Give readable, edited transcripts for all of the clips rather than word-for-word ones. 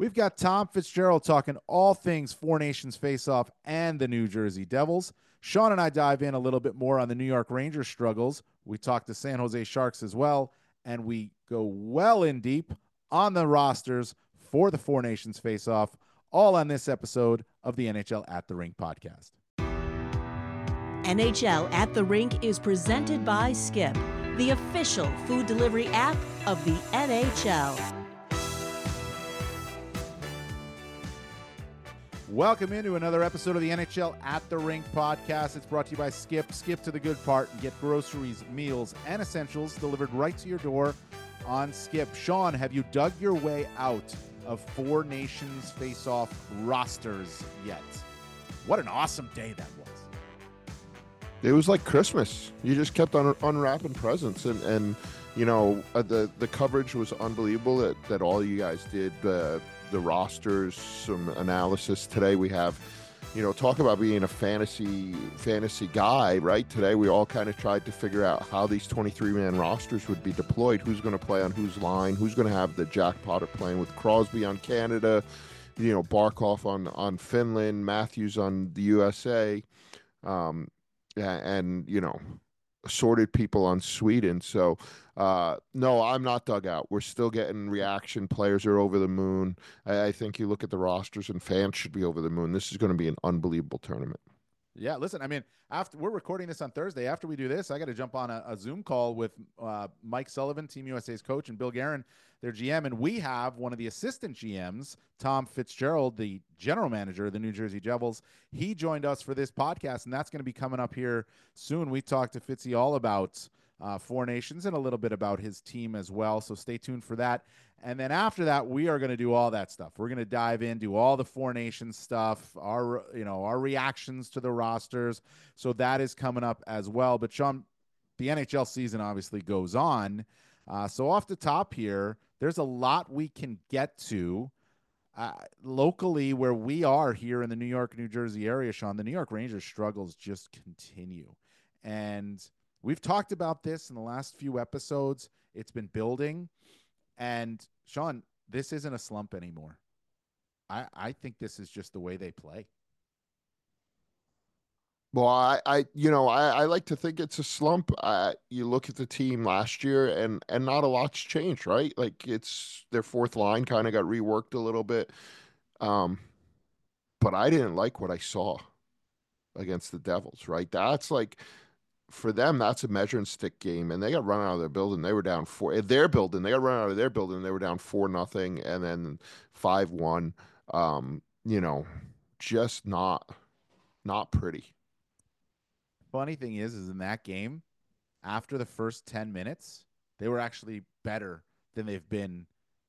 We've got Tom Fitzgerald talking all things Four Nations Face-Off and the New Jersey Devils. Sean and I dive in a little bit more on the New York Rangers struggles. We talk to San Jose Sharks as well, and we go well in deep on the rosters for the Four Nations Face-Off, all on this episode of the NHL at the Rink podcast. NHL at the Rink is presented by Skip, the official food delivery app of the NHL. Welcome into another episode of the NHL at the Rink podcast. It's brought to you by Skip. Skip to the good part and get groceries, meals, and essentials delivered right to your door on Skip. Sean, have you dug your way out of Four Nations Face-Off rosters yet? What an awesome day that was. It was like Christmas. You just kept on unwrapping presents, and you know, the coverage was unbelievable that all you guys did. The rosters, some analysis today. We have, you know, talk about being a fantasy guy, right? Today we all kind of tried to figure out how these 23-man rosters would be deployed. Who's going to play on whose line? Who's going to have the Jack Potter playing with Crosby on Canada? You know, Barkov on Finland, Matthews on the USA. And you know, assorted people on Sweden. So no, I'm not dug out. We're still getting reaction. Players are over the moon. I think you look at the rosters and fans should be over the moon. This is going to be an unbelievable tournament. Yeah, listen, I mean, after we're recording this on Thursday, after we do this, I got to jump on a Zoom call with Mike Sullivan, Team USA's coach, and Bill Guerin, their GM, and we have one of the assistant GMs, Tom Fitzgerald, the general manager of the New Jersey Devils. He joined us for this podcast, and that's going to be coming up here soon. We talked to Fitzy all about Four Nations and a little bit about his team as well, so stay tuned for that. And then after that, we are going to do all that stuff. We're going to dive in, do all the Four Nations stuff, our reactions to the rosters. So that is coming up as well. But Sean, the NHL season obviously goes on. So off the top here, there's a lot we can get to locally where we are here in the New York, New Jersey area, Sean. The New York Rangers struggles just continue. And we've talked about this in the last few episodes. It's been building. And Sean, this isn't a slump anymore. I think this is just the way they play. Well, I like to think it's a slump. You look at the team last year, and not a lot's changed, right? Like it's their fourth line kind of got reworked a little bit. But I didn't like what I saw against the Devils, right? That's like for them, that's a measuring stick game, and they got run out of their building. They were down four. Their building, they got run out of their building. They were down 4-0, and then 5-1. You know, just not pretty. Funny thing is in that game, after the first 10 minutes, they were actually better than they've been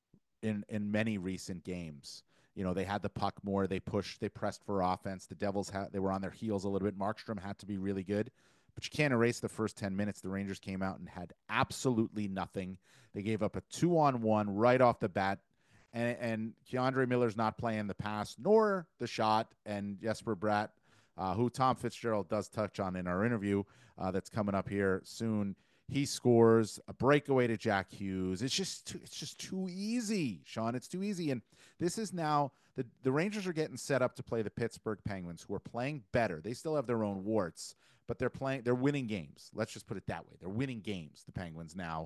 in many recent games. You know, they had the puck more, they pushed, they pressed for offense. The Devils they were on their heels a little bit. Markstrom had to be really good. But you can't erase the first 10 minutes. The Rangers came out and had absolutely nothing. They gave up a 2-on-1 right off the bat. And Keandre Miller's not playing the pass nor the shot. And Jesper Bratt, who Tom Fitzgerald does touch on in our interview that's coming up here soon, he scores a breakaway to Jack Hughes. It's just too easy, Sean. It's too easy. And this is now the Rangers are getting set up to play the Pittsburgh Penguins, who are playing better. They still have their own warts, but they're winning games. Let's just put it that way. They're winning games, the Penguins now.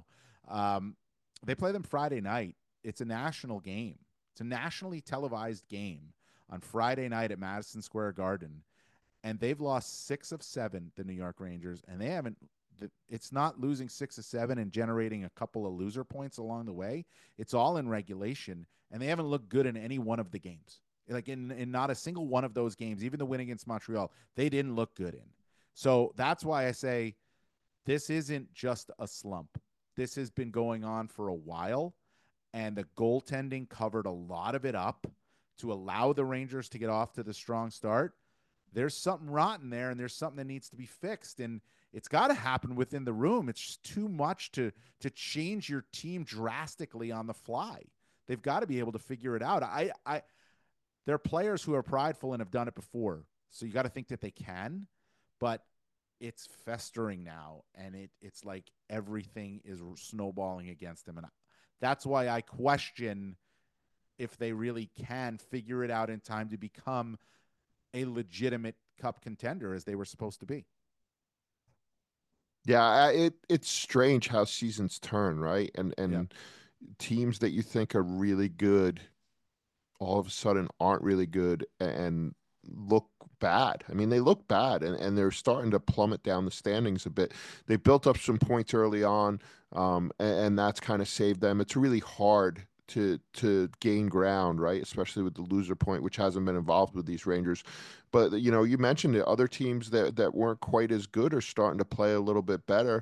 They play them Friday night. It's a national game. It's a nationally televised game on Friday night at Madison Square Garden. And they've lost 6 of 7, the New York Rangers, and they haven't. It's not losing 6 of 7 and generating a couple of loser points along the way. It's all in regulation, and they haven't looked good in any one of the games. Like in not a single one of those games, even the win against Montreal, they didn't look good in. So that's why I say this isn't just a slump. This has been going on for a while, and the goaltending covered a lot of it up to allow the Rangers to get off to the strong start. There's something rotten there, and there's something that needs to be fixed. And it's got to happen within the room. It's just too much to change your team drastically on the fly. They've got to be able to figure it out. There are players who are prideful and have done it before, so you got to think that they can, but it's festering now, and it's like everything is snowballing against them. And that's why I question if they really can figure it out in time to become a legitimate cup contender as they were supposed to be. Yeah, it's strange how seasons turn, right? Yeah. And teams that you think are really good all of a sudden aren't really good and look bad. I mean, they look bad and they're starting to plummet down the standings a bit. They built up some points early on, and that's kind of saved them. It's really hard to gain ground, right? Especially with the loser point, which hasn't been involved with these Rangers. But you mentioned the other teams that weren't quite as good are starting to play a little bit better.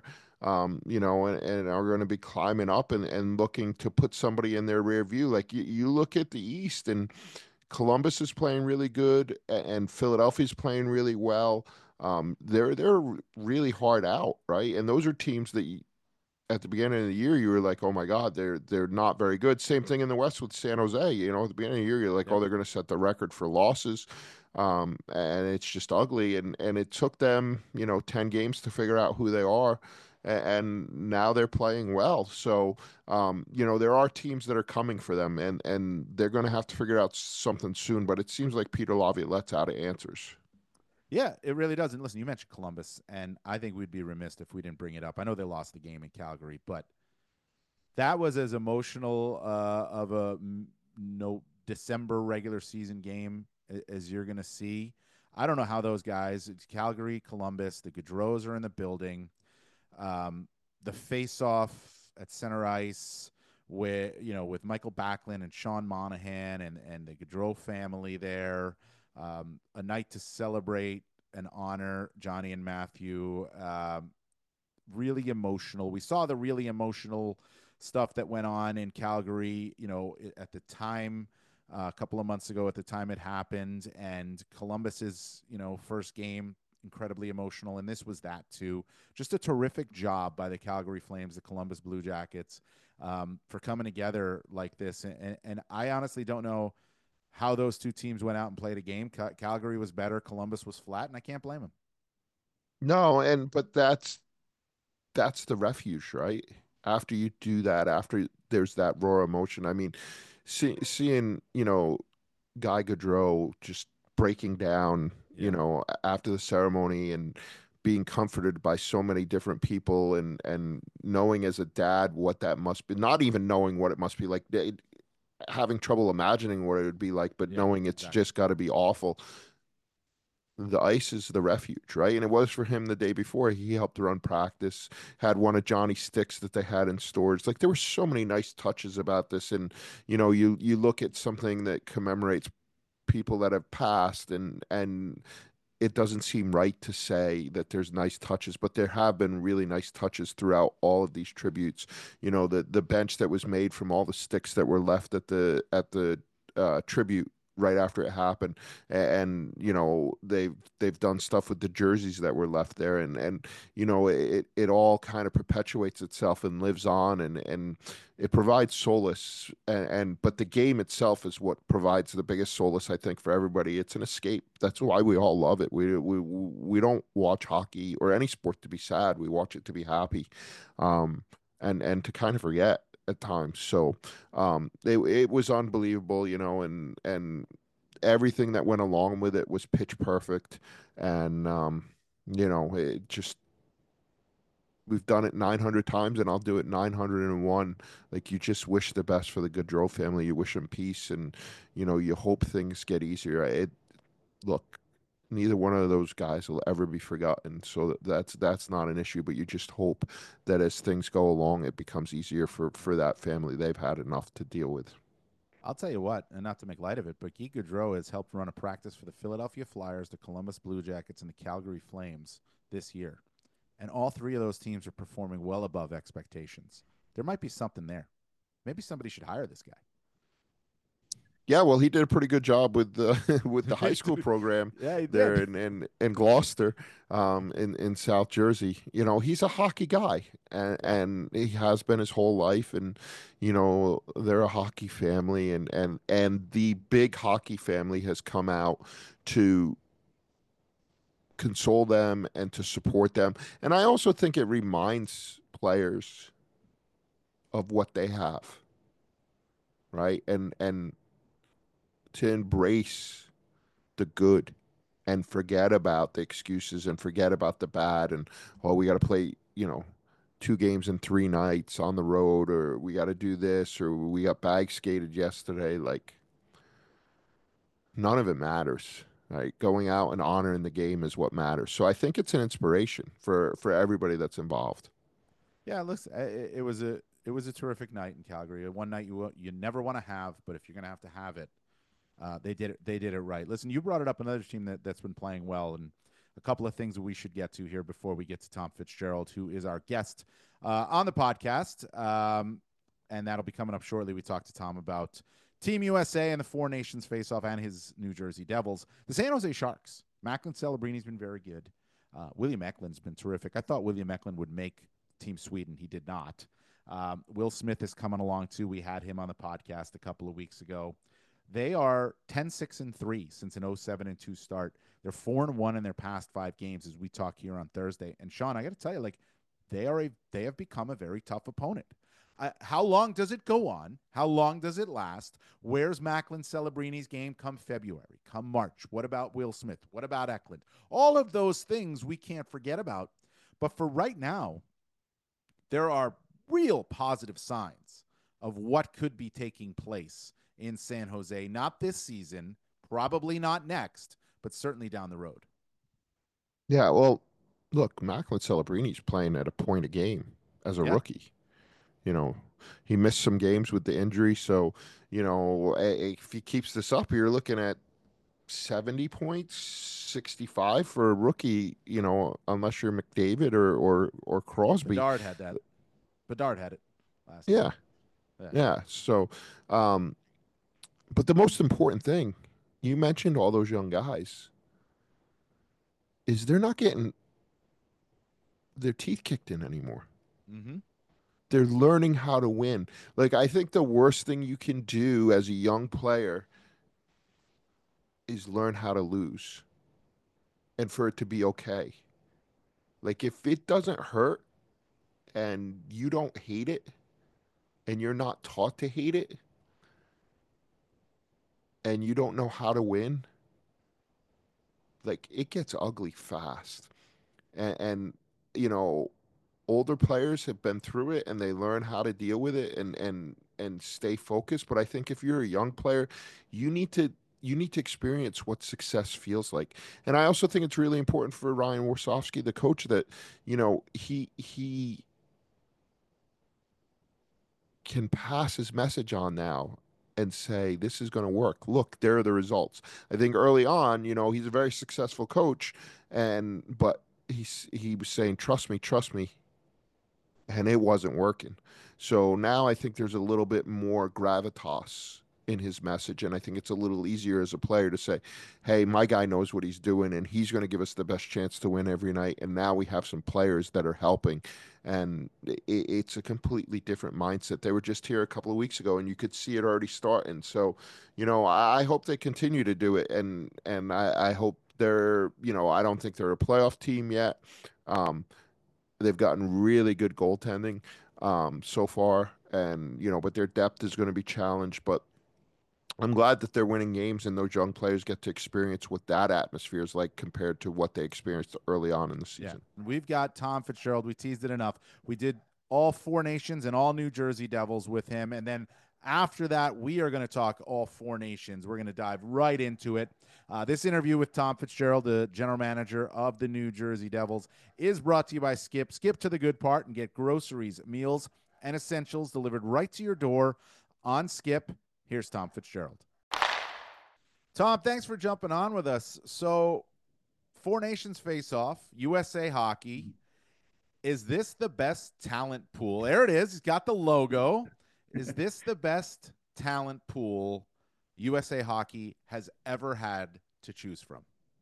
And are going to be climbing up and looking to put somebody in their rear view. Like you look at the East, and Columbus is playing really good, and Philadelphia's playing really well. They're really hard out, right? And those are teams that at the beginning of the year you were like, oh my God, they're not very good. Same thing in the West with San Jose. At the beginning of the year you're like, Yep. oh, they're going to set the record for losses, and it's just ugly. And it took them 10 games to figure out who they are, and now they're playing well. So there are teams that are coming for them, and they're going to have to figure out something soon. But it seems like Peter Laviolette's out of answers. Yeah, it really does. And listen, you mentioned Columbus, and I think we'd be remiss if we didn't bring it up. I know they lost the game in Calgary, but that was as emotional of a no December regular season game as you're going to see. I don't know how those guys, it's Calgary, Columbus, the Gaudreaus are in the building. The face-off at center ice with Michael Backlund and Sean Monahan and the Gaudreau family there. A night to celebrate and honor Johnny and Matthew. Really emotional. We saw the really emotional stuff that went on in Calgary, at the time, a couple of months ago at the time it happened. And Columbus's, first game, incredibly emotional. And this was that too. Just a terrific job by the Calgary Flames, the Columbus Blue Jackets, for coming together like this. And I honestly don't know how those two teams went out and played a game. Calgary was better. Columbus was flat, and I can't blame them. No, but that's the refuge, right? After you do that, after there's that raw emotion. I mean, seeing, Guy Gaudreau just breaking down, Yeah. after the ceremony and being comforted by so many different people and knowing as a dad what that must be, not even knowing what it must be like, having trouble imagining what it would be like, but Yeah, knowing it's exactly. just got to be awful. The ice is the refuge, right? And it was for him the day before. He helped run practice, had one of Johnny's sticks that they had in storage. Like there were so many nice touches about this. And you look at something that commemorates people that have passed, and it doesn't seem right to say that there's nice touches, but there have been really nice touches throughout all of these tributes. The bench that was made from all the sticks that were left at the tribute right after it happened, and they've done stuff with the jerseys that were left there, and it all kind of perpetuates itself and lives on, and it provides solace, and but the game itself is what provides the biggest solace, I think, for everybody. It's an escape. That's why we all love it. We don't watch hockey or any sport to be sad. We watch it to be happy, and to kind of forget at times. So it was unbelievable, and everything that went along with it was pitch perfect. And it just, we've done it 900 times, and I'll do it 901. Like, you just wish the best for the Gaudreau family. You wish them peace, and you hope things get easier. Look, neither one of those guys will ever be forgotten, so that's not an issue. But you just hope that as things go along, it becomes easier for that family. They've had enough to deal with. I'll tell you what, and not to make light of it, but Guy Gaudreau has helped run a practice for the Philadelphia Flyers, the Columbus Blue Jackets, and the Calgary Flames this year. And all three of those teams are performing well above expectations. There might be something there. Maybe somebody should hire this guy. Yeah, well, he did a pretty good job with the with the high school program Yeah, he there did. in Gloucester, in South Jersey. He's a hockey guy, Yeah. and he has been his whole life. And they're a hockey family, and the big hockey family has come out to console them and to support them. And I also think it reminds players of what they have, right? And to embrace the good and forget about the excuses and forget about the bad and, oh, we got to play, 2 games in 3 nights on the road, or we got to do this, or we got bag skated yesterday. Like, none of it matters. Right? Going out and honoring the game is what matters. So I think it's an inspiration for everybody that's involved. Yeah, listen, it was a terrific night in Calgary. One night you never want to have, but if you're going to have it, they did it right. Listen, you brought it up, another team that's been playing well, and a couple of things that we should get to here before we get to Tom Fitzgerald, who is our guest on the podcast, and that'll be coming up shortly. We talked to Tom about Team USA and the Four Nations face-off and his New Jersey Devils. The San Jose Sharks. Macklin Celebrini's been very good. William Eklund's been terrific. I thought William Eklund would make Team Sweden. He did not. Will Smith is coming along too. We had him on the podcast a couple of weeks ago. They are 10-6-3 since an 0-7-2 start. They're 4-1 in their past 5 games as we talk here on Thursday. And Sean, I got to tell you, like, they have become a very tough opponent. How long does it go on? How long does it last? Where's Macklin Celebrini's game come February, come March? What about Will Smith? What about Eklund? All of those things we can't forget about. But for right now, there are real positive signs of what could be taking place in San Jose. Not this season, probably not next, but certainly down the road. Yeah, well, look, Macklin Celebrini's playing at a point a game as a rookie. He missed some games with the injury, so if he keeps this up, you're looking at 70 points, 65 for a rookie. Unless you're McDavid or Crosby. Bedard had that. Bedard had it last yeah. year. Yeah. So, but the most important thing, you mentioned all those young guys, is they're not getting their teeth kicked in anymore. Mm-hmm. They're learning how to win. Like, I think the worst thing you can do as a young player is learn how to lose and for it to be okay. Like, if it doesn't hurt and you don't hate it and you're not taught to hate it and you don't know how to win, like, it gets ugly fast. And older players have been through it and they learn how to deal with it and stay focused. But I think if you're a young player, you need to experience what success feels like. And I also think it's really important for Ryan Warsofsky, the coach, that he can pass his message on now and say, this is going to work. Look, there are the results. I think early on, he's a very successful coach, but he was saying, trust me, and it wasn't working. So now I think there's a little bit more gravitas in his message, and I think it's a little easier as a player to say, hey, my guy knows what he's doing, and he's going to give us the best chance to win every night. And now we have some players that are helping, and it's a completely different mindset. They were just here a couple of weeks ago, and you could see it already starting. So, I hope they continue to do it, and I hope they're, I don't think they're a playoff team yet. They've gotten really good goaltending so far, and but their depth is going to be challenged. But I'm glad that they're winning games and those young players get to experience what that atmosphere is like compared to what they experienced early on in the season. Yeah. We've got Tom Fitzgerald. We teased it enough. We did all Four Nations and all New Jersey Devils with him. And then after that, we are going to talk all Four Nations. We're going to dive right into it. This interview with Tom Fitzgerald, the general manager of the New Jersey Devils, is brought to you by Skip. Skip to the good part and get groceries, meals, and essentials delivered right to your door on Skip. Here's Tom Fitzgerald. Tom, thanks for jumping on with us. So, Four Nations face-off, USA Hockey. Is this the best talent pool? There it is. It's got the logo. Is this the best talent pool USA Hockey has ever had to choose from?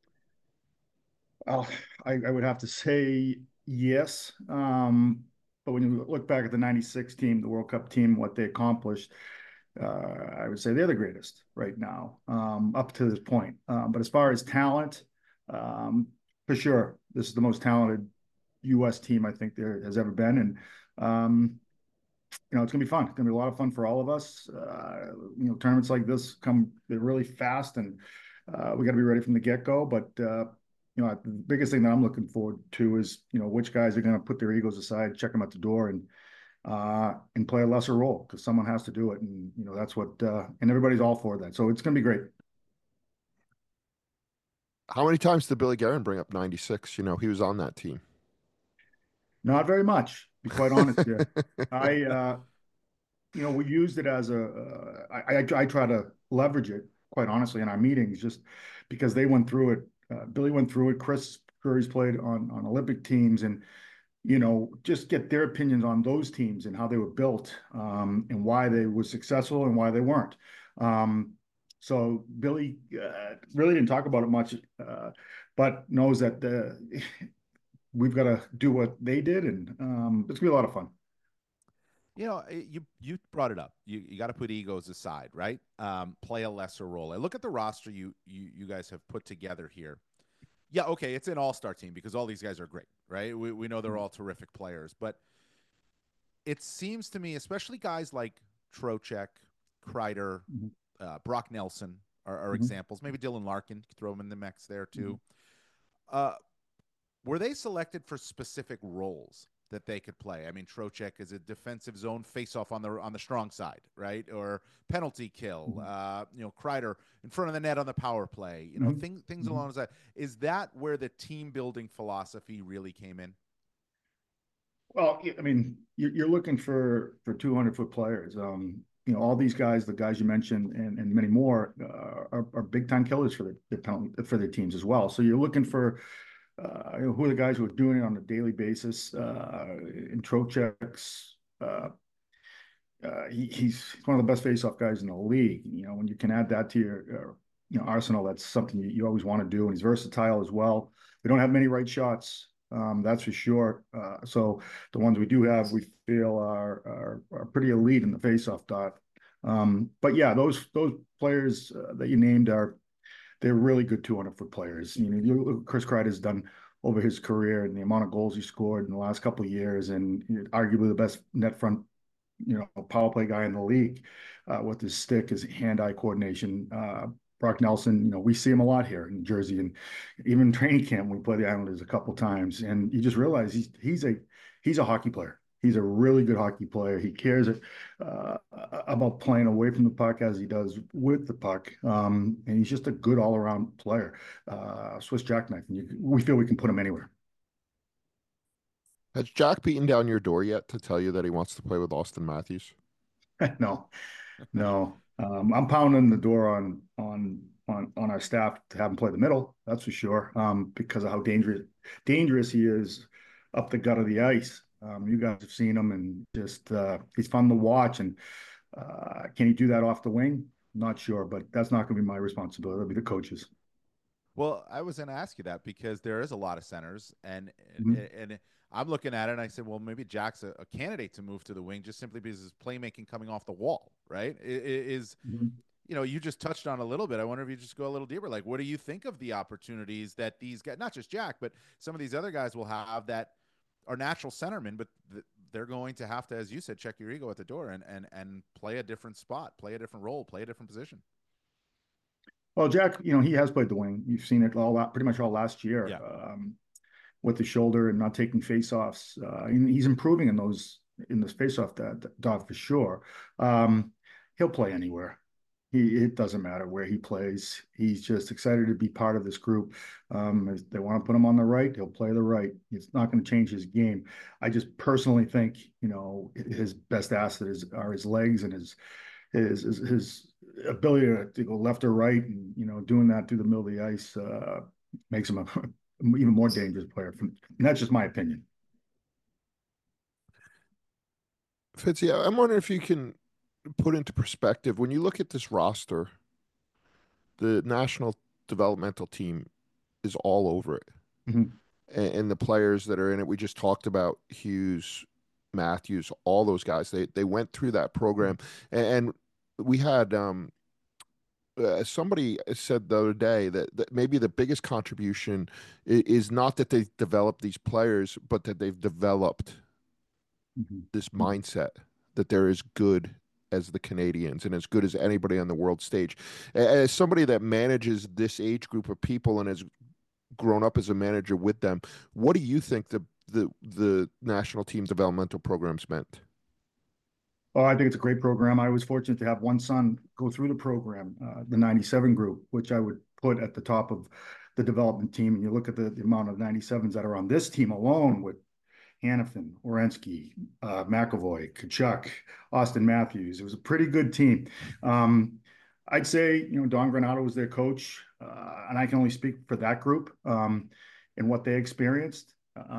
Well, I would have to say yes. But when you look back at the 96 team, the World Cup team, what they accomplished, I would say they're the greatest right now, up to this point. But as far as talent, for sure, this is the most talented U.S. team I think there has ever been. And it's gonna be fun. It's gonna be a lot of fun for all of us. Tournaments like this they're really fast, and we got to be ready from the get go. But the biggest thing that I'm looking forward to is which guys are going to put their egos aside, check them at the door, and play a lesser role because someone has to do it, and that's what and everybody's all for that. So it's going to be great. How many times did Billy Guerin bring up 96? He was on that team. Not very much, to be quite honest here. I we used it as I try to leverage it, quite honestly, in our meetings, just because they went through it. Billy went through it. Chris Curry's played on Olympic teams, and just get their opinions on those teams and how they were built, and why they were successful and why they weren't. So Billy really didn't talk about it much, but knows that we've got to do what they did, and it's gonna be a lot of fun. You brought it up. You got to put egos aside, right? Play a lesser role. I look at the roster you guys have put together here. Yeah, okay, it's an all-star team because all these guys are great, right? We know they're all terrific players, but it seems to me, especially guys like Trocheck, Kreider, Brock Nelson are examples. Maybe Dylan Larkin, throw him in the mix there too. Were they selected for specific roles that they could play? I mean, Trocheck is a defensive zone face-off on the strong side, right? Or penalty kill. Kreider in front of the net on the power play. Things along those lines. Is that where the team-building philosophy really came in? Well, I mean, you're looking for 200-foot players. All these guys, the guys you mentioned, and many more, are big-time killers for their teams as well. So you're looking for who are the guys who are doing it on a daily basis. In Trocheck's, he's one of the best face-off guys in the league. When you can add that to your arsenal, that's something you always want to do. And he's versatile as well. We don't have many right shots, that's for sure. So the ones we do have, we feel are pretty elite in the face-off dot. But yeah, those players that you named they're really good 200-foot players. Chris Kreider has done over his career and the amount of goals he scored in the last couple of years, and arguably the best net front, power play guy in the league, with his stick, his hand-eye coordination. Brock Nelson, we see him a lot here in Jersey, and even training camp, we play the Islanders a couple times, and you just realize he's a hockey player. He's a really good hockey player. He cares about playing away from the puck as he does with the puck. And he's just a good all-around player. Swiss jackknife. And we feel we can put him anywhere. Has Jack beaten down your door yet to tell you that he wants to play with Austin Matthews? No. I'm pounding the door on our staff to have him play the middle. That's for sure. Because of how dangerous he is up the gut of the ice. You guys have seen him, and just he's fun to watch. And can he do that off the wing? Not sure, but that's not going to be my responsibility. That'll be the coaches. Well, I was going to ask you that because there is a lot of centers, and I'm looking at it, and I said, well, maybe Jack's a candidate to move to the wing just simply because his playmaking coming off the wall, right? You just touched on a little bit. I wonder if you just go a little deeper. Like, what do you think of the opportunities that these guys, not just Jack, but some of these other guys will have that are natural centermen, but they're going to have to, as you said, check your ego at the door and play a different spot, play a different role, play a different position. Well, Jack, he has played the wing. You've seen it pretty much all last year. Yeah. With the shoulder and not taking faceoffs. He's improving in this faceoff dot for sure. He'll play anywhere. It doesn't matter where he plays. He's just excited to be part of this group. If they want to put him on the right, he'll play the right. It's not going to change his game. I just personally think, his best asset are his legs and his ability to go left or right, and doing that through the middle of the ice makes him an even more dangerous player. And that's just my opinion. Fitzy, I'm wondering if you can put into perspective, when you look at this roster, the national developmental team is all over it. And the players that are in it, we just talked about Hughes, Matthews, all those guys. They went through that program, and we had somebody said the other day that maybe the biggest contribution is not that they've developed these players, but that they've developed this mindset that they're as good as the Canadians and as good as anybody on the world stage. As somebody that manages this age group of people and has grown up as a manager with them, what do you think the national team developmental programs meant? Oh, I think it's a great program. I was fortunate to have one son go through the program, the 97 group, which I would put at the top of the development team. And you look at the amount of 97s that are on this team alone with Hanifin, Orensky, McAvoy, Kachuk, Austin Matthews. It was a pretty good team. I'd say, Don Granato was their coach, and I can only speak for that group and what they experienced.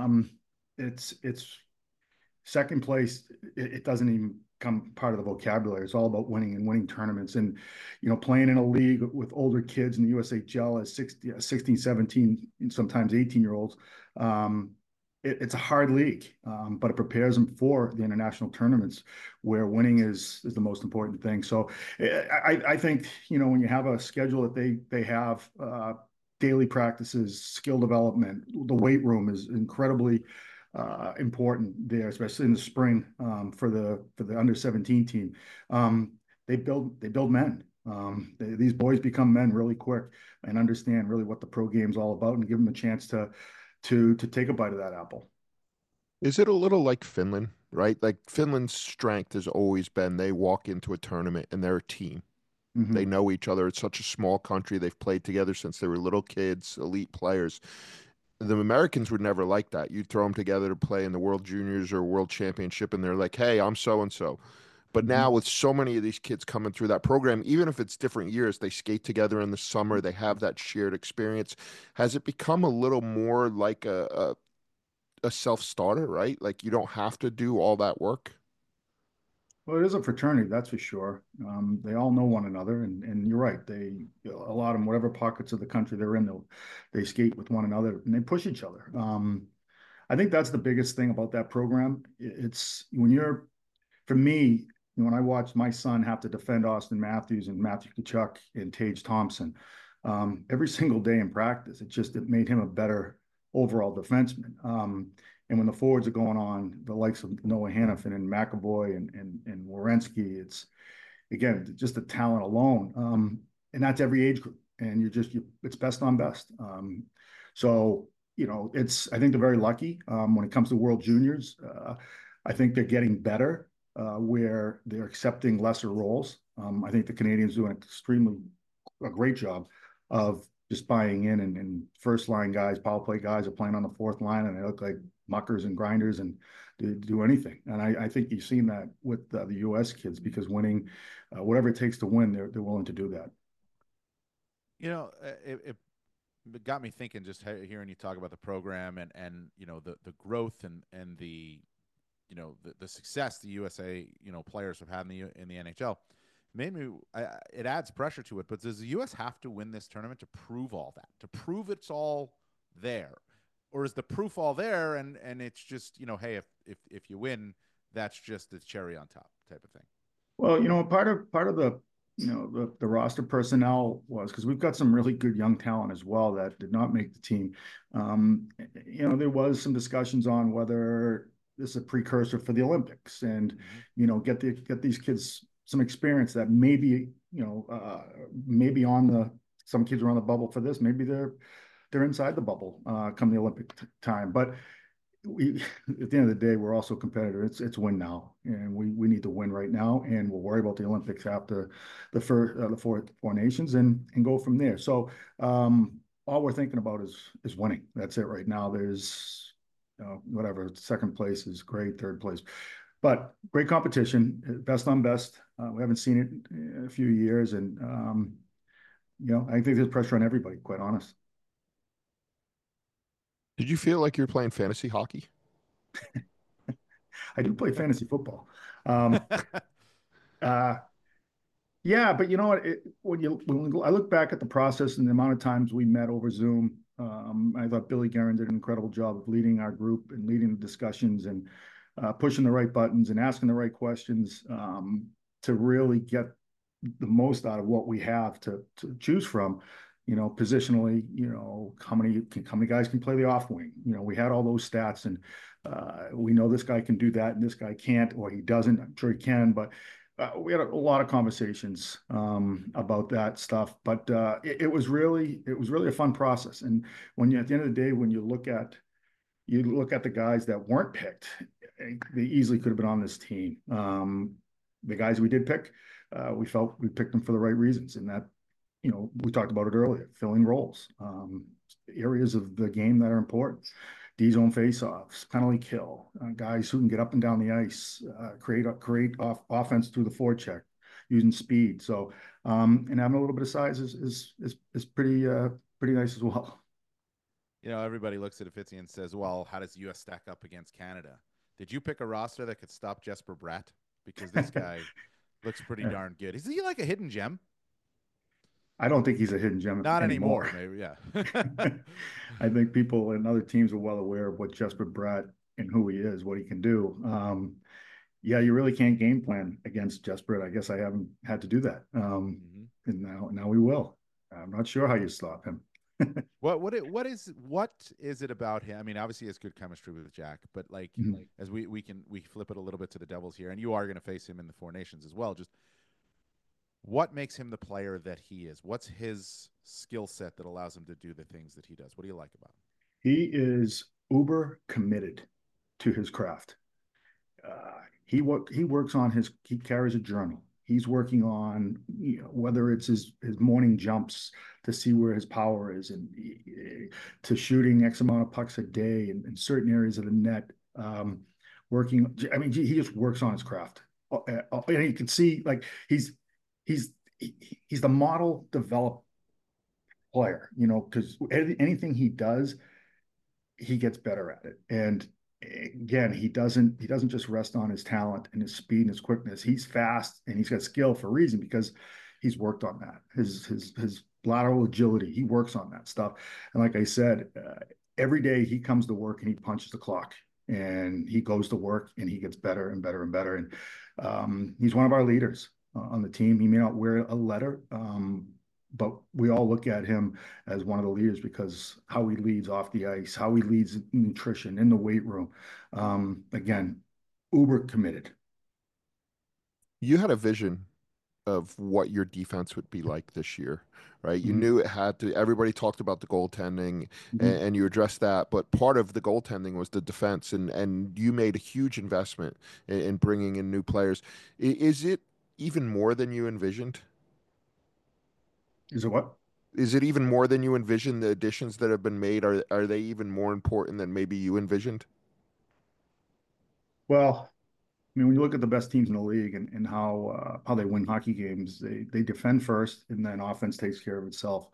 It's second place. It doesn't even come part of the vocabulary. It's all about winning and winning tournaments and, playing in a league with older kids in the USHL as 16, 17, sometimes 18-year-olds. It's a hard league, but it prepares them for the international tournaments where winning is the most important thing. So I think, when you have a schedule that they have daily practices, skill development, the weight room is incredibly important there, especially in the spring for the under 17 team. They build men. These boys become men really quick and understand really what the pro game's all about and give them a chance to take a bite of that apple. Is it a little like Finland, right? Like Finland's strength has always been they walk into a tournament and they're a team. Mm-hmm. They know each other. It's such a small country. They've played together since they were little kids, elite players. The Americans would never like that. You'd throw them together to play in the World Juniors or World Championship, and they're like, hey, I'm so and so. But now, with so many of these kids coming through that program, even if it's different years, they skate together in the summer, they have that shared experience. Has it become a little more like a self-starter, right? Like you don't have to do all that work? Well, it is a fraternity, that's for sure. They all know one another, and you're right. A lot of them, whatever pockets of the country they're in, they skate with one another and they push each other. I think that's the biggest thing about that program. It's for me, when I watched my son have to defend Austin Matthews and Matthew Tkachuk and Tage Thompson every single day in practice, it made him a better overall defenseman. And when the forwards are going on, the likes of Noah Hanifin and McAvoy and Werenski, it's again just the talent alone, and that's every age group. And it's best on best. So I think they're very lucky when it comes to World Juniors. I think they're getting better where they're accepting lesser roles. I think the Canadians do a great job of just buying in and first line guys, power play guys are playing on the fourth line and they look like muckers and grinders and do anything. And I think you've seen that with the U.S. kids because winning, whatever it takes to win, they're willing to do that. It got me thinking just hearing you talk about the program and the growth and the success the USA players have had in the NHL. It adds pressure to it, but does the U.S. have to win this tournament to prove all that, to prove it's all there? Or is the proof all there and it's just, hey, if you win, that's just the cherry on top type of thing? Well, part of the the roster personnel was because we've got some really good young talent as well that did not make the team. There was some discussions on whether this is a precursor for the Olympics and, get these kids some experience that maybe some kids are on the bubble for this. Maybe they're inside the bubble come the Olympic time. But at the end of the day, we're also competitive. It's win now, and we need to win right now, and we'll worry about the Olympics after the four nations and go from there. So all we're thinking about is winning. That's it right now. There's whatever second place is great, third place. But great competition, best on best. We haven't seen it in a few years, and I think there's pressure on everybody. Quite honest. Did you feel like you're playing fantasy hockey? I do play fantasy football. Yeah, but you know what? When I look back at the process and the amount of times we met over Zoom, I thought Billy Guerin did an incredible job of leading our group and leading the discussions and pushing the right buttons and asking the right questions to really get the most out of what we have to choose from. positionally, how many guys can play the off wing. We had all those stats, and we know this guy can do that, and this guy can't, or he doesn't. I'm sure he can, but we had a lot of conversations about that stuff. But it was really a fun process. And at the end of the day, when you look at the guys that weren't picked, they easily could have been on this team. The guys we did pick, we felt we picked them for the right reasons, and that we talked about it earlier, filling roles, areas of the game that are important. D zone faceoffs, penalty kill, guys who can get up and down the ice, create offense through the forecheck, using speed. So, and having a little bit of size is pretty nice as well. Everybody looks at Fitzy and says, "Well, how does the U.S. stack up against Canada?" Did you pick a roster that could stop Jesper Bratt? Because this guy looks pretty darn good. Is he like a hidden gem? I don't think he's a hidden gem Not anymore. Maybe, yeah. I think people and other teams are well aware of what Jesper Bratt and who he is, what he can do. Yeah, you really can't game plan against Jesper. I guess I haven't had to do that, and now we will. I'm not sure how you stop him. What is it about him? I mean, obviously he has good chemistry with Jack, but as we flip it a little bit to the Devils here, and you are going to face him in the Four Nations as well. Just what makes him the player that he is? What's his skill set that allows him to do the things that he does? What do you like about him? He is uber committed to his craft. He works on he carries a journal. He's working on, whether it's his morning jumps to see where his power is, and to shooting X amount of pucks a day in certain areas of the net. Working, I mean, he just works on his craft, and you can see he's the model developed player, because anything he does, he gets better at it. And again, he doesn't just rest on his talent and his speed and his quickness. He's fast and he's got skill for a reason, because he's worked on that. His lateral agility, he works on that stuff. And like I said, every day he comes to work and he punches the clock, and he goes to work and he gets better and better and better. And he's one of our leaders on the team. He may not wear a letter, but we all look at him as one of the leaders because how he leads off the ice, how he leads nutrition in the weight room. Again, uber committed. You had a vision of what your defense would be like this year, right? You knew it had to. Everybody talked about the goaltending, and you addressed that, but part of the goaltending was the defense, and you made a huge investment in bringing in new players. Is it even more than you envisioned? Is it what? Is it even more than you envisioned? The additions that have been made, are they even more important than maybe you envisioned? Well, I mean, when you look at the best teams in the league and how they win hockey games, they defend first, and then offense takes care of itself.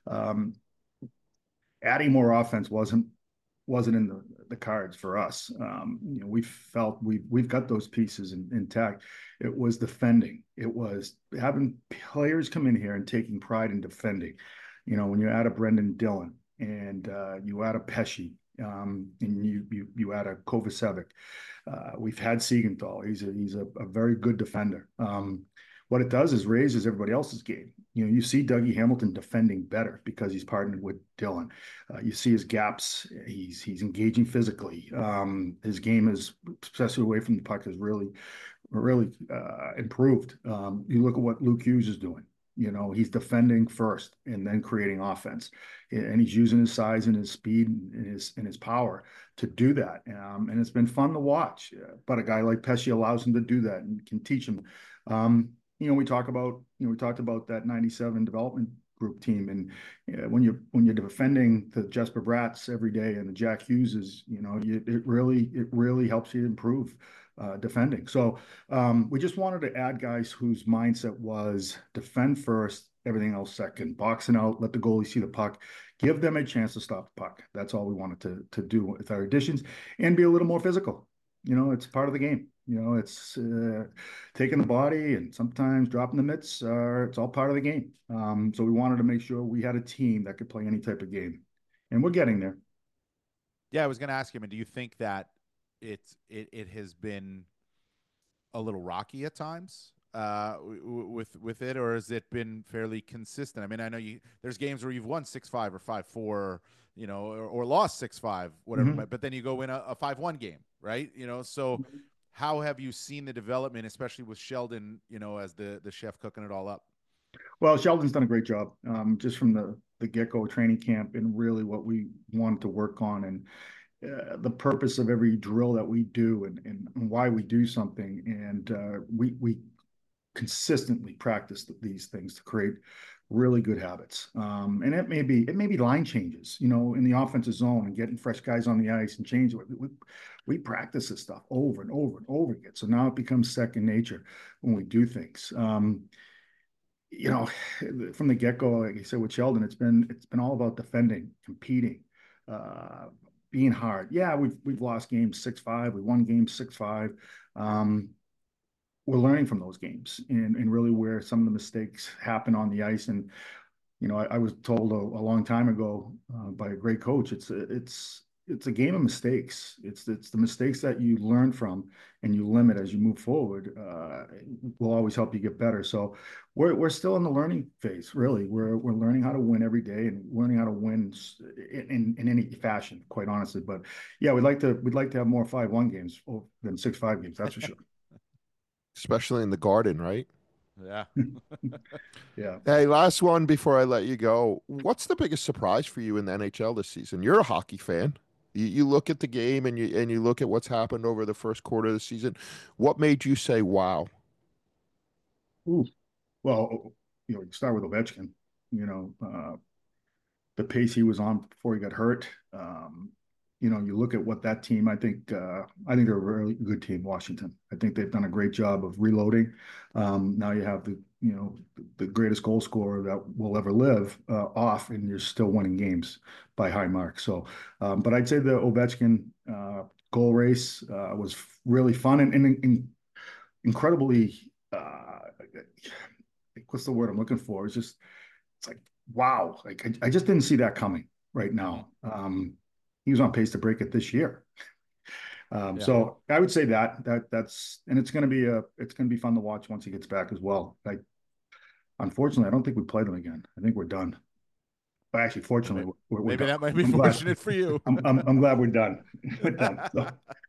Adding more offense wasn't in the cards for us. We felt we've got those pieces intact. It was defending. It was having players come in here and taking pride in defending. When you add a Brendan Dillon, and you add a Pesce, and you add a Kovacevic. We've had Siegenthal. He's a very good defender. What it does is raises everybody else's game. You see Dougie Hamilton defending better because he's partnered with Dillon. You see his gaps. He's engaging physically. His game is, especially away from the puck, is really improved. You look at what Luke Hughes is doing. He's defending first and then creating offense, and he's using his size and his speed and his power to do that. And it's been fun to watch. But a guy like Pesce allows him to do that and can teach him. We talked about that '97 development group team, and when you're defending the Jesper Bratts every day and the Jack Hugheses, it really helps you improve defending. So we just wanted to add guys whose mindset was defend first, everything else second, boxing out, let the goalie see the puck, give them a chance to stop the puck. That's all we wanted to do with our additions, and be a little more physical. It's part of the game. It's taking the body and sometimes dropping the mitts. It's all part of the game. So we wanted to make sure we had a team that could play any type of game, and we're getting there. Yeah, I was going to ask him, and do you think that it has been a little rocky at times? with it, or has it been fairly consistent? I mean, I know there's games where you've won 6-5 or 5-4, or lost 6-5, whatever, Mhm. but then you go win a 5-1 game, right? So how have you seen the development, especially with Sheldon, as the chef cooking it all up? Well, Sheldon's done a great job, just from the get-go training camp, and really what we wanted to work on, and the purpose of every drill that we do, and why we do something. And we consistently practice these things to create really good habits. And it may be line changes, in the offensive zone, and getting fresh guys on the ice and change it. We practice this stuff over and over and over again. So now it becomes second nature when we do things. You know, from the get go, like I said with Sheldon, it's been all about defending, competing, uh, being hard. Yeah, we've lost games 6-5. We won games 6-5. Um, we're learning from those games, and really where some of the mistakes happen on the ice. And I was told a long time ago by a great coach, it's a game of mistakes. It's the mistakes that you learn from and you limit as you move forward. Will always help you get better. So we're still in the learning phase. Really, we're learning how to win every day, and learning how to win in any fashion. Quite honestly, but yeah, we'd like to have more 5-1 games than 6-5 games. That's for sure. especially in the Garden, right? Yeah. Yeah. Hey, last one before I let you go. What's the biggest surprise for you in the NHL this season? You're a hockey fan. You look at the game and you look at what's happened over the first quarter of the season. What made you say, "Wow"? Ooh. Well, you start with Ovechkin. You know, the pace he was on before he got hurt. You look at what that team. I think they're a really good team, Washington. I think they've done a great job of reloading. Now you have the greatest goal scorer that will ever live off, and you're still winning games by high marks. So, but I'd say the Ovechkin goal race was really fun, and incredibly. What's the word I'm looking for? It's like, wow, like I just didn't see that coming right Mhm. now. He was on pace to break it this year. Yeah. So I would say that's, and it's gonna be fun to watch once he gets back as well. Unfortunately, I don't think we play them again. I think we're done. But actually, Well, fortunately, we're maybe done. that might be I'm glad. fortunate for you. I'm glad we're done. We're done. So,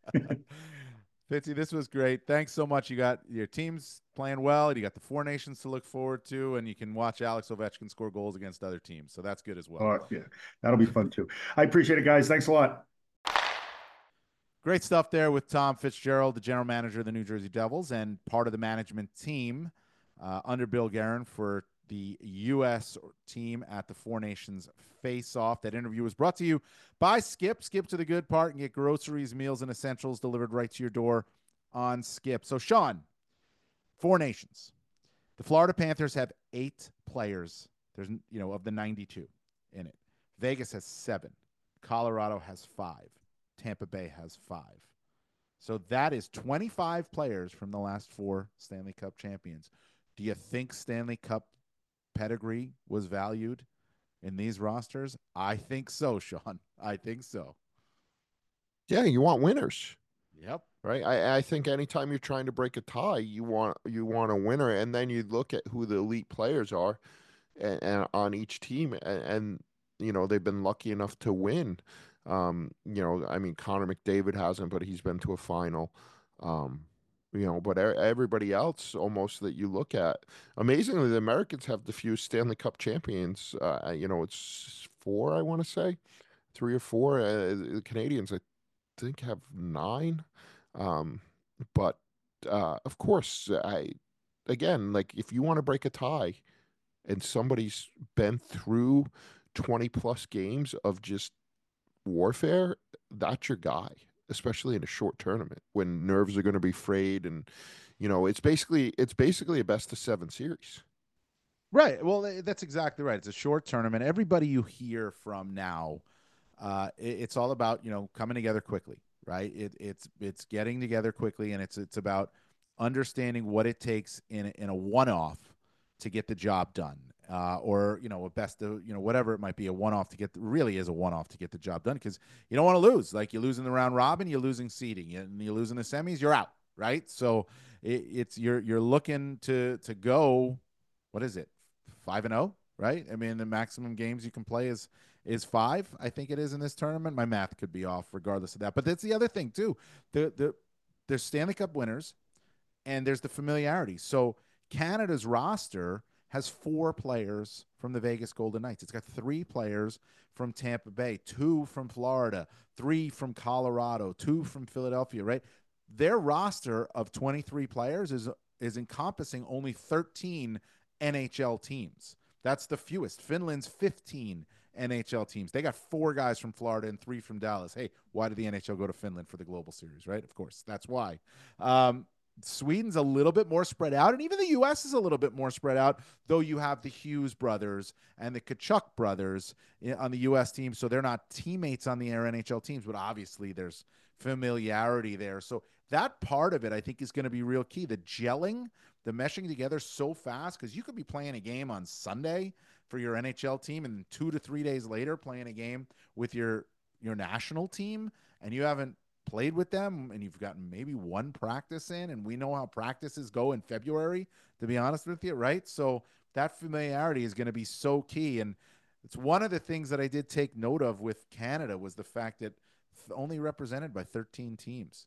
Fitzy, this was great. Thanks so much. You got your teams playing well. You got the Four Nations to look forward to, and you can watch Alex Ovechkin score goals against other teams. So that's good as well. yeah, that'll be fun too. I appreciate it, guys. Thanks a lot. Great stuff there with Tom Fitzgerald, the general manager of the New Jersey Devils and part of the management team under Bill Guerin for the U.S. team at the Four Nations Face-Off. That interview was brought to you by Skip. Skip to the good part and get groceries, meals, and essentials delivered right to your door on Skip. So, Sean, Four Nations. The Florida Panthers have 8 players. There's, of the 92 in it. Vegas has 7. Colorado has 5. Tampa Bay has 5. So that is 25 players from the last 4 Stanley Cup champions. Do you think Stanley Cup pedigree was valued in these rosters? I think so, Sean. I think so. Yeah, you want winners, Yep. right? I think anytime you're trying to break a tie, you want a winner, and then you look at who the elite players are, and on each team, and they've been lucky enough to win. I mean, Connor McDavid hasn't, but he's been to a final. Um, but everybody else almost that you look at, amazingly, the Americans have the few Stanley Cup champions. It's 4, I want to say, 3 or 4. The Canadians, I think, have 9. Um, but of course, again, like if you want to break a tie and somebody's been through 20 plus games of just warfare, that's your guy, especially in a short tournament when nerves are going to be frayed, and it's basically a best of 7 series. Right. Well, that's exactly right. It's a short tournament. Everybody you hear from now, it's all about coming together quickly, right? It's getting together quickly, and it's about understanding what it takes in a one-off to get the job done, or a best of whatever it might be, a one-off to get really is a one-off to get the job done, because you don't want to lose. Like, you lose in the round robin, you're losing seeding, and you lose in the semis, you're out, right? So it's you're looking to go. What is it? 5-0, right? I mean, the maximum games you can play is five. I think it is in this tournament. My math could be off, regardless of that. But that's the other thing too. There's Stanley Cup winners, and there's the familiarity. So Canada's roster has 4 players from the Vegas Golden Knights. It's got 3 players from Tampa Bay, 2 from Florida, 3 from Colorado, 2 from Philadelphia, right? Their roster of 23 players is encompassing only 13 NHL teams. That's the fewest. Finland's 15 NHL teams. They got 4 guys from Florida and 3 from Dallas. Hey, why did the NHL go to Finland for the Global Series, right? Of course, that's why. Sweden's a little bit more spread out, and even the U.S. is a little bit more spread out, though you have the Hughes brothers and the Kachuk brothers on the U.S. team, so they're not teammates on the NHL teams, but obviously there's familiarity there. So that part of it, I think, is going to be real key. The gelling, the meshing together so fast, because you could be playing a game on Sunday for your NHL team, and 2 to 3 days later playing a game with your national team, and you haven't played with them, and you've gotten maybe 1 practice in, and we know how practices go in February, to be honest with you, right? So that familiarity is going to be so key. And it's one of the things that I did take note of with Canada was the fact that only represented by 13 teams.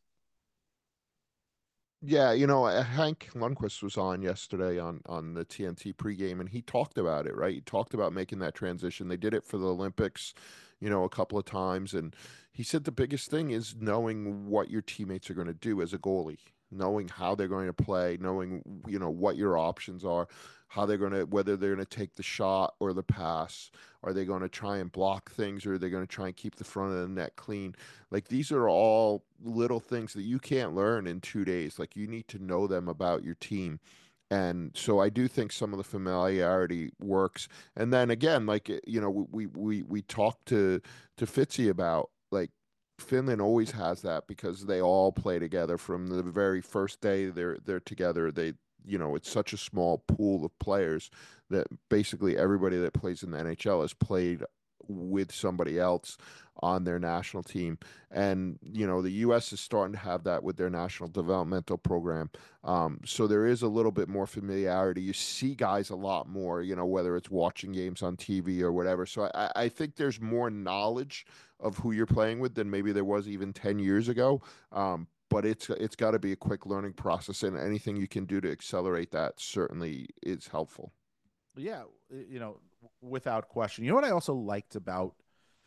Yeah, Hank Lundqvist was on yesterday on the TNT pregame, and he talked about it, right? He talked about making that transition. They did it for the Olympics, a couple of times, and he said the biggest thing is knowing what your teammates are going to do as a goalie, knowing how they're going to play, knowing, what your options are, how they're going to, whether they're going to take the shot or the pass. Are they going to try and block things, or are they going to try and keep the front of the net clean? Like, these are all little things that you can't learn in 2 days. Like, you need to know them about your team. And so I do think some of the familiarity works. And then again, like, we talked to Fitzy about, like, Finland always has that because they all play together from the very first day they're together. It's such a small pool of players that basically everybody that plays in the NHL has played with somebody else on their national team. And, the U.S. is starting to have that with their national developmental program. So there is a little bit more familiarity. You see guys a lot more, whether it's watching games on TV or whatever. So I think there's more knowledge of who you're playing with than maybe there was even 10 years ago. But it's got to be a quick learning process, and anything you can do to accelerate that certainly is helpful. Yeah, without question. You know what I also liked about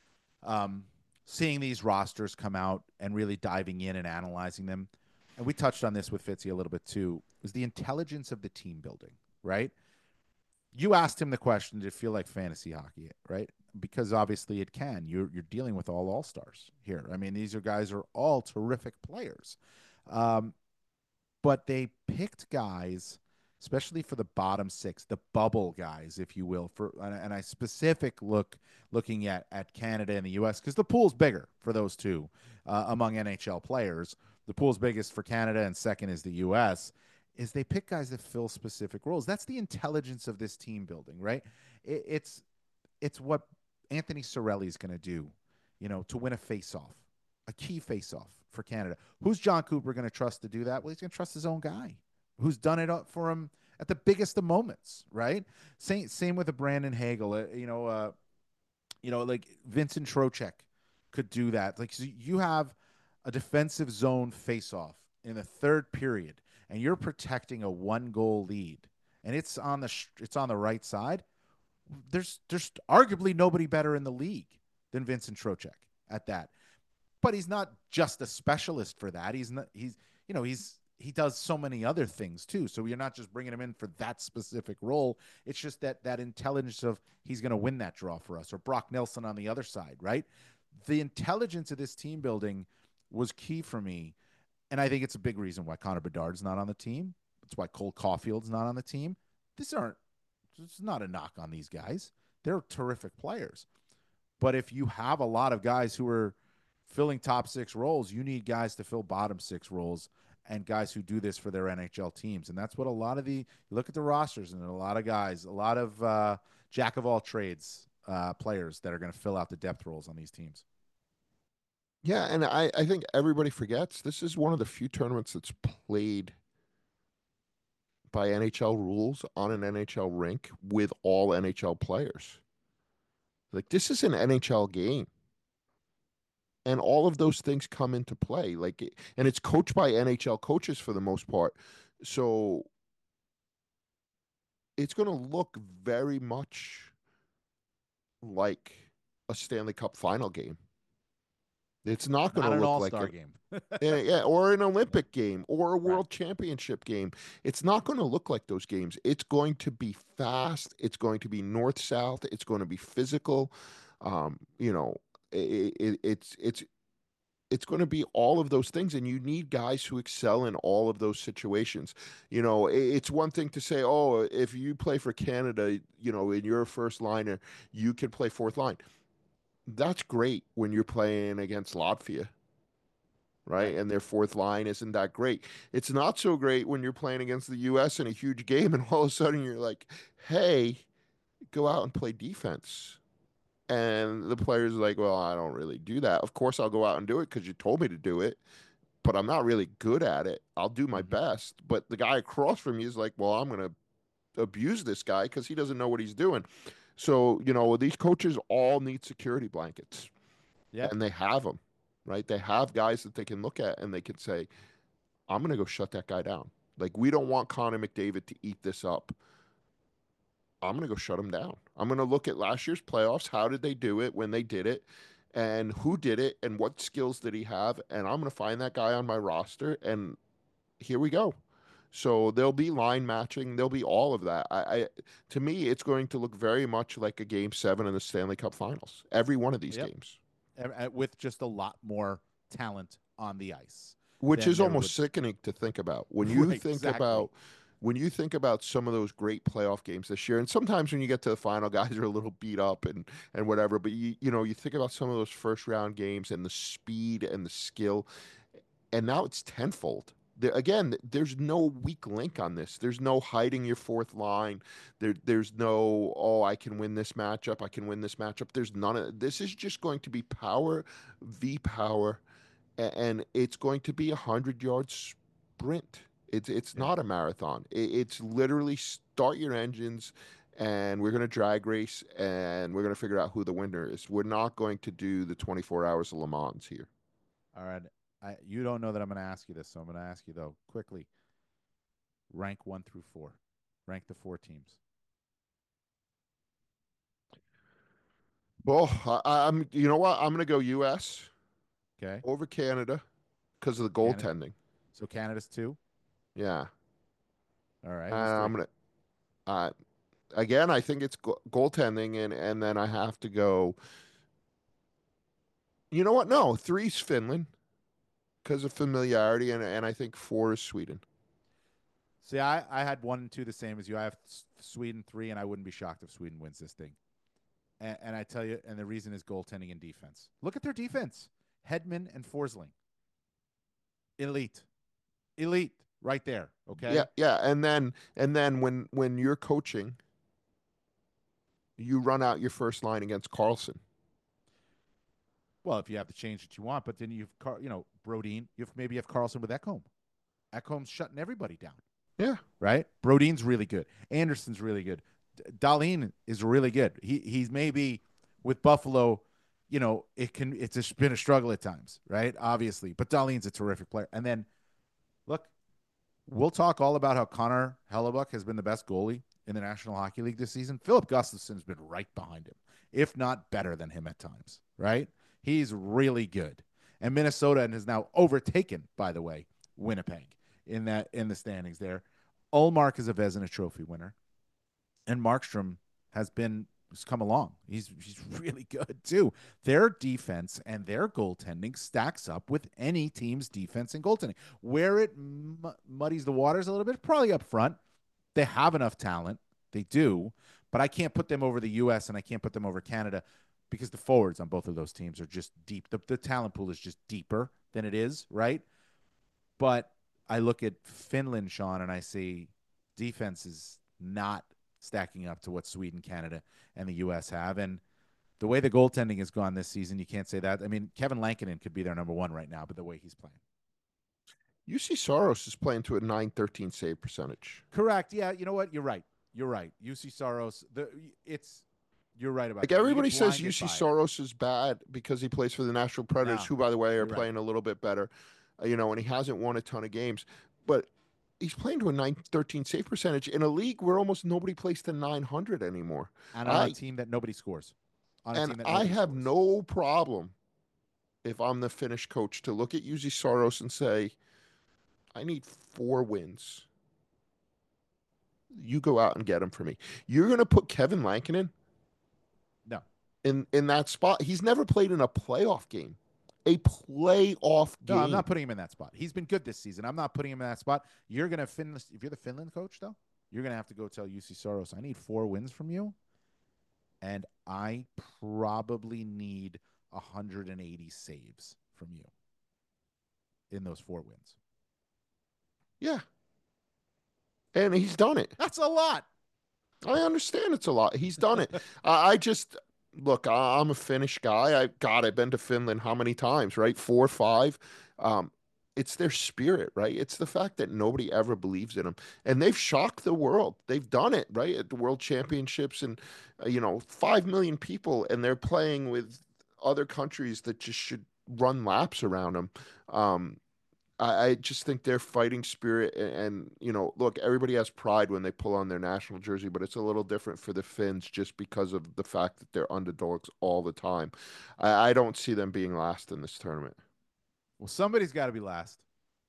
seeing these rosters come out and really diving in and analyzing them, and we touched on this with Fitzy a little bit too, was the intelligence of the team building, right? You asked him the question, did it feel like fantasy hockey, right? Because obviously it can. You're dealing with all stars here. I mean, these guys are all terrific players. But they picked guys, especially for the bottom 6, the bubble guys, if you will, and I looking at Canada and the U.S. because the pool's bigger for those two among NHL players. The pool's biggest for Canada, and second is the U.S. Is they pick guys that fill specific roles. That's the intelligence of this team building, right? It's what Anthony Cirelli is going to do, to win a face-off, a key face-off for Canada. Who's John Cooper going to trust to do that? Well, he's going to trust his own guy who's done it for him at the biggest of moments, right? Same with a Brandon Hagel, like Vincent Trocheck could do that. Like, so you have a defensive zone face-off in the third period, and you're protecting a 1-goal lead, and it's on the right side. There's arguably nobody better in the league than Vincent Trocheck at that. But he's not just a specialist for that. He does so many other things too. So you're not just bringing him in for that specific role. It's just that intelligence of he's going to win that draw for us, or Brock Nelson on the other side, right? The intelligence of this team building was key for me. And I think it's a big reason why Connor Bedard's not on the team. It's why Cole Caulfield's not on the team. It's not a knock on these guys. They're terrific players. But if you have a lot of guys who are filling top 6 roles, you need guys to fill bottom 6 roles and guys who do this for their NHL teams. And that's what you look at the rosters, and a lot of guys, a lot of jack of all trades players that are going to fill out the depth roles on these teams. Yeah, and I think everybody forgets this is one of the few tournaments that's played by NHL rules on an NHL rink with all NHL players. Like, this is an NHL game. And all of those things come into play. And it's coached by NHL coaches for the most part. So it's going to look very much like a Stanley Cup final game. It's not going Not to an look like all-star game. yeah, or an Olympic game or a Right. world championship game. It's not going to look like those games. It's going to be fast. It's going to be north south. It's going to be physical. You know, it's going to be all of those things, and you need guys who excel in all of those situations. You know, it's one thing to say, oh, if you play for Canada, you know, in your first liner, you can play fourth line. That's great when you're playing against Latvia, right? Right. And their fourth line isn't that great. It's not so great when you're playing against the US in a huge game and all of a sudden you're like, hey, go out and play defense. And the player's like, well, I don't really do that. Of course, I'll go out and do it because you told me to do it, but I'm not really good at it. I'll do my Mhm. best. But the guy across from you is like, well, I'm going to abuse this guy because he doesn't know what he's doing. So, you know, these coaches all need security blankets Yep. and they have them, right? They have guys that they can look at and they can say, I'm going to go shut that guy down. Like, we don't want Connor McDavid to eat this up. I'm going to go shut him down. I'm going to look at last year's playoffs. How did they do it when they did it? And who did it? And what skills did he have? And I'm going to find that guy on my roster. And here we go. So there'll be line matching. There'll be all of that. To me, it's going to look very much like a Game 7 in the Stanley Cup Finals. Every one of these Yep. games. With just a lot more talent on the ice Which than is there almost would. sickening to think about when you Right. think Exactly. about some of those great playoff games this year. And sometimes when you get to the final, guys are a little beat up and whatever. But you know, you think about some of those first round games and the speed and the skill, and now it's tenfold. Again, there's no weak link on this. There's no hiding your fourth line. There's no, oh, I can win this matchup. I can win this matchup. There's none of this. Is just going to be power v power, and it's going to be 100-yard sprint. It's Yeah. not a marathon. It's literally start your engines, and we're going to drag race, and we're going to figure out who the winner is. We're not going to do the 24 hours of Le Mans here. All right. You don't know that I'm going to ask you this, so I'm going to ask you though quickly. Rank 1 through 4. Rank the 4 teams. Well, I'm. You know what? I'm going to go U.S. Okay. over Canada because of the Canada. goaltending. So Canada's 2. Yeah, All right. and Who's 3? I'm gonna. Again, I think it's goaltending, and then I have to go. You know what? No, three's Finland because of familiarity, and I think four is Sweden. See, I had 1 and 2 the same as you. I have Sweden 3, and I wouldn't be shocked if Sweden wins this thing. And I tell you, and the reason is goaltending and defense. Look at their defense. Hedman and Forsling. Elite. Elite. Right there. Yeah, Okay. yeah, and then when you're coaching, you run out your first line against Carlson. Well, if you have the change that you want, but then you've Brodeen. Maybe you have Carlson with Ekholm. Ekholm's shutting everybody down. Yeah, Right. Brodeen's really good. Anderson's really good. Dahlin is really good. He's maybe with Buffalo. It's been a struggle at times, right? Obviously, but Dahlin's a terrific player. And then look, we'll talk all about how Connor Hellebuck has been the best goalie in the National Hockey League this season. Philip Gustafson's been right behind him, if not better than him at times, right? He's really good. And Minnesota has now overtaken, by the way, Winnipeg in the standings there. Ullmark is a Vezina Trophy winner, and Markstrom has come along. He's really good too. Their defense and their goaltending stacks up with any team's defense and goaltending. Where it muddies the waters a little bit, probably up front. They have enough talent. They do, but I can't put them over the U.S. and I can't put them over Canada because the forwards on both of those teams are just deep. The talent pool is just deeper than it is, right? But I look at Finland, Sean, and I see defense is not stacking up to what Sweden, Canada, and the U.S. have. And the way the goaltending has gone this season, you can't say that. I mean, Kevin Lankinen could be their number 1 right now, but the way he's playing. UC Soros is playing to a 913 save percentage. Correct. Yeah, you know what? You're right. UC Soros. You're right about Like that. You everybody get says blinded UC by it. Soros is bad because he plays for the Nashville Predators, No, who, by the way, are you're right. playing a little bit better, and he hasn't won a ton of games. But he's playing to a 913 save percentage in a league where almost nobody plays to 900 anymore. And on a team that nobody scores. I have no problem if I'm the Finnish coach to look at UC Soros and say, I need 4 wins. You go out and get him for me. You're going to put Kevin Lankinen No. in that spot. He's never played in a playoff game. A playoff game. No, I'm not putting him in that spot. He's been good this season. I'm not putting him in that spot. You're going to if you're the Finland coach, though, you're going to have to go tell UC Soros, I need 4 wins from you, and I probably need 180 saves from you in those 4 wins. Yeah. And he's done it. That's a lot. I understand it's a lot. He's done it. I just look. I'm a Finnish guy. I've been to Finland how many times? Right, 4 or 5. It's their spirit, right? It's the fact that nobody ever believes in them, and they've shocked the world. They've done it right at the World Championships, and 5 million people, and they're playing with other countries that just should run laps around them. I just think their fighting spirit and look, everybody has pride when they pull on their national jersey, but it's a little different for the Finns just because of the fact that they're underdogs all the time. I don't see them being last in this tournament. Well, somebody's got to be last.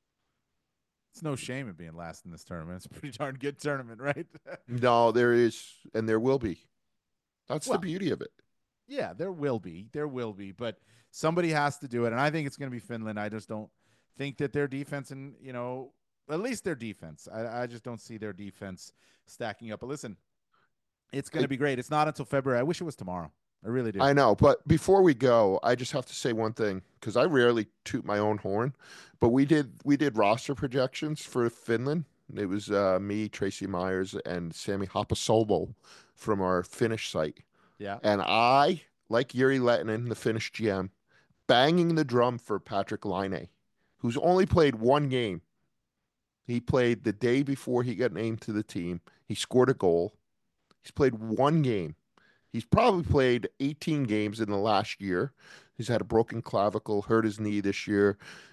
It's no shame in being last in this tournament. It's a pretty darn good tournament, right? No, there is, and there will be. That's the beauty of it. Yeah, there will be, but somebody has to do it, and I think it's going to be Finland. I just don't think that their defense and, at least their defense. I just don't see their defense stacking up. But listen, it's going to be great. It's not until February. I wish it was tomorrow. I really do. I know, but before we go, I just have to say one thing because I rarely toot my own horn, but we did roster projections for Finland. It was me, Tracy Myers, and Sami Hapasalo from our Finnish site. Yeah. And I, like Jiri Lehtinen, the Finnish GM, banging the drum for Patrik Laine, who's only played 1 game. He played the day before he got named to the team. He scored a goal. He's played 1 game. He's probably played 18 games in the last year. He's had a broken clavicle, hurt his knee this year.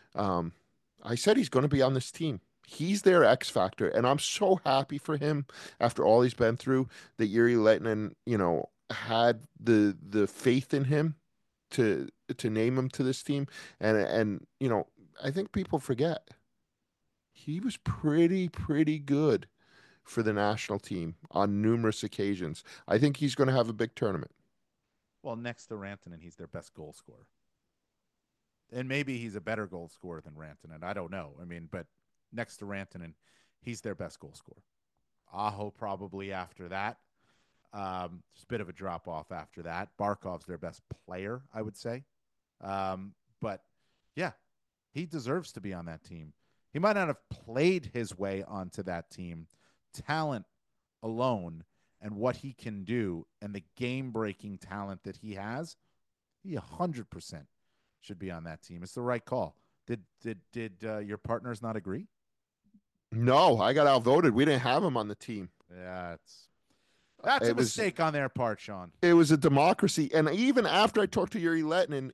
I said he's going to be on this team. He's their X factor, and I'm so happy for him after all he's been through that Jiri Lehtinen, had the faith in him to name him to this team. And I think people forget he was pretty good for the national team on numerous occasions. I think he's going to have a big tournament. Well, next to Rantanen, he's their best goal scorer. And maybe he's a better goal scorer than Rantanen. I don't know. I mean, but next to Rantanen, he's their best goal scorer. Aho probably after that. Just a bit of a drop off after that. Barkov's their best player, I would say. But yeah, he deserves to be on that team. He might not have played his way onto that team. Talent alone and what he can do and the game-breaking talent that he has, he 100% should be on that team. It's the right call. Did your partners not agree? No, I got outvoted. We didn't have him on the team. Yeah, that's a mistake on their part, Sean. It was a democracy, and even after I talked to Jiri Lehtinen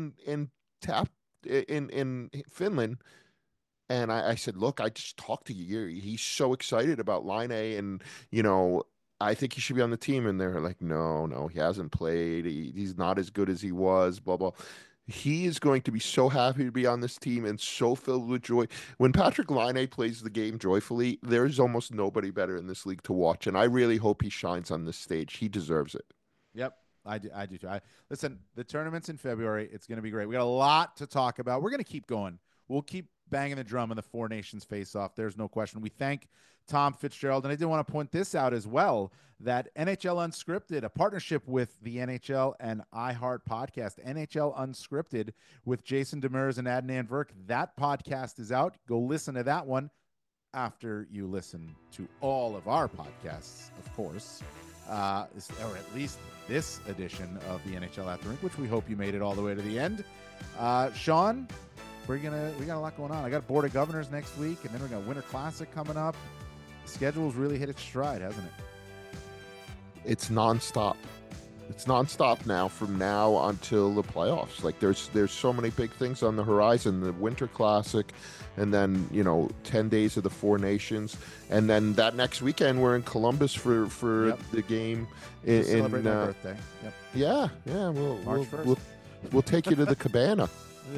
in Finland, and I said, look, I just talked to Jiri. He's so excited about Laine, and I think he should be on the team. And they're like, no, he hasn't played. He's not as good as he was. Blah blah. He is going to be so happy to be on this team and so filled with joy. When Patrik Laine plays the game joyfully, there's almost nobody better in this league to watch. And I really hope he shines on this stage. He deserves it. Yep, I do too. Listen, the tournament's in February. It's going to be great. We got a lot to talk about. We're going to keep going. We'll keep banging the drum in the 4 nations face-off. There's no question. We thank Tom Fitzgerald. And I did want to point this out as well, that NHL Unscripted, a partnership with the NHL and iHeart podcast, NHL Unscripted with Jason Demers and Adnan Virk. That podcast is out. Go listen to that one after you listen to all of our podcasts, of course, or at least this edition of the NHL At the Rink, which we hope you made it all the way to the end. Sean, we got a lot going on. I got Board of Governors next week, and then we got Winter Classic coming up. The schedule's really hit its stride, hasn't it? It's nonstop. It's nonstop now from now until the playoffs. Like there's so many big things on the horizon. The Winter Classic, and then 10 days of the Four Nations, and then that next weekend we're in Columbus for the game. Celebrate my birthday. Yep. Yeah. March 1st. We'll take you to the cabana.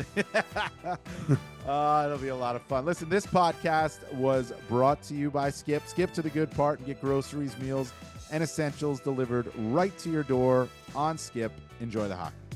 It'll be a lot of fun. Listen, this podcast was brought to you by Skip. Skip to the good part and get groceries, meals, and essentials delivered right to your door on Skip. Enjoy the hockey.